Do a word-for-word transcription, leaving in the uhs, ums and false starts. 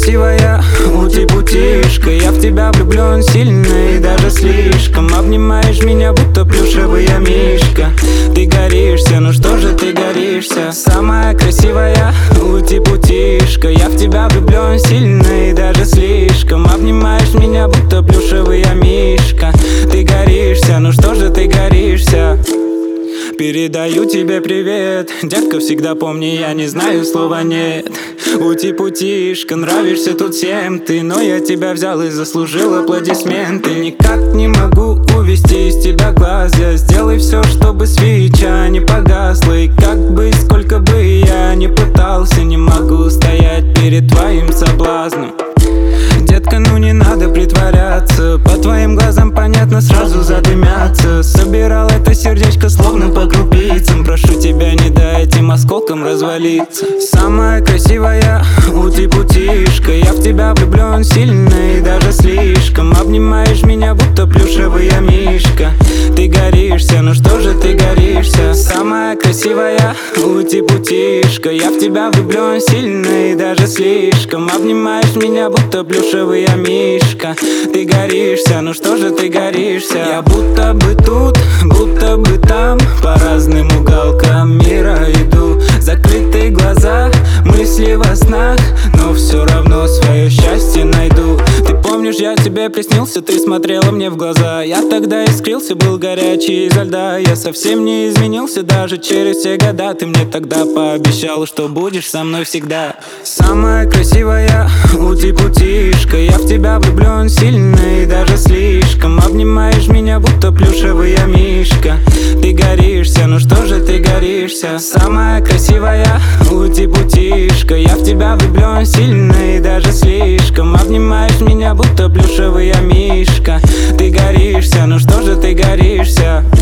красивая, ути-путишка. Я в тебя влюблен сильно и даже слишком. Обнимаешь меня, будто плюшевый мишка. Ты горишься, ну что же ты горишься? Самая красивая, ути-путишка. Я в тебя влюблен сильно и даже слишком. Обнимаешь меня, будто плюшевый мишка. Ты горишься, ну что же ты горишься? Передаю тебе привет, детка, всегда помни, я не знаю слова нет. Ути-путишка, нравишься тут всем ты, но я тебя взял и заслужил аплодисменты. Никак не могу увести из тебя глаз, я сделай все, чтобы свеча не погасла. И как бы, сколько бы я ни пытался, не могу стоять перед твоим соблазном. Детка, ну не надо притворяться, по твоим глазам понятно, сразу задымятся. Собирал это сердечко словно по крупицам. Прошу тебя, не дай этим осколкам развалиться. Самая красивая, ути-путишка. Я в тебя влюблен сильно и даже слишком. Обнимаешь меня, будто плюшевый мишка. Ты горишься, ну что же ты горишься? Самая красивая, ути-путишка. Я в тебя влюблен сильно и даже слишком. Обнимаешь меня, будто плюшевый мишка. Ты горишься, ну что же ты горишься? Я будто бы тут, будто бы там, по разным уголкам мира иду. Закрытые глаза, мысли во снах, но все равно свое счастье найду. Ты помнишь, я тебе приснился, ты смотрела мне в глаза. Я тогда искрился, был горячий изо льда. Я совсем не изменился даже через все года. Ты мне тогда пообещала, что будешь со мной всегда. Самая красивая, ути-путишка. Я в тебя влюблен сильно и даже слишком. Обнимаешь меня, будто плюшевый мишка. Ты горишься, ну что же ты горишься? Самая красивая, ути-путишка. Я в тебя влюблен сильно и даже слишком. Обнимаешь меня, будто плюшевый мишка. Ты горишься, ну что же ты горишься?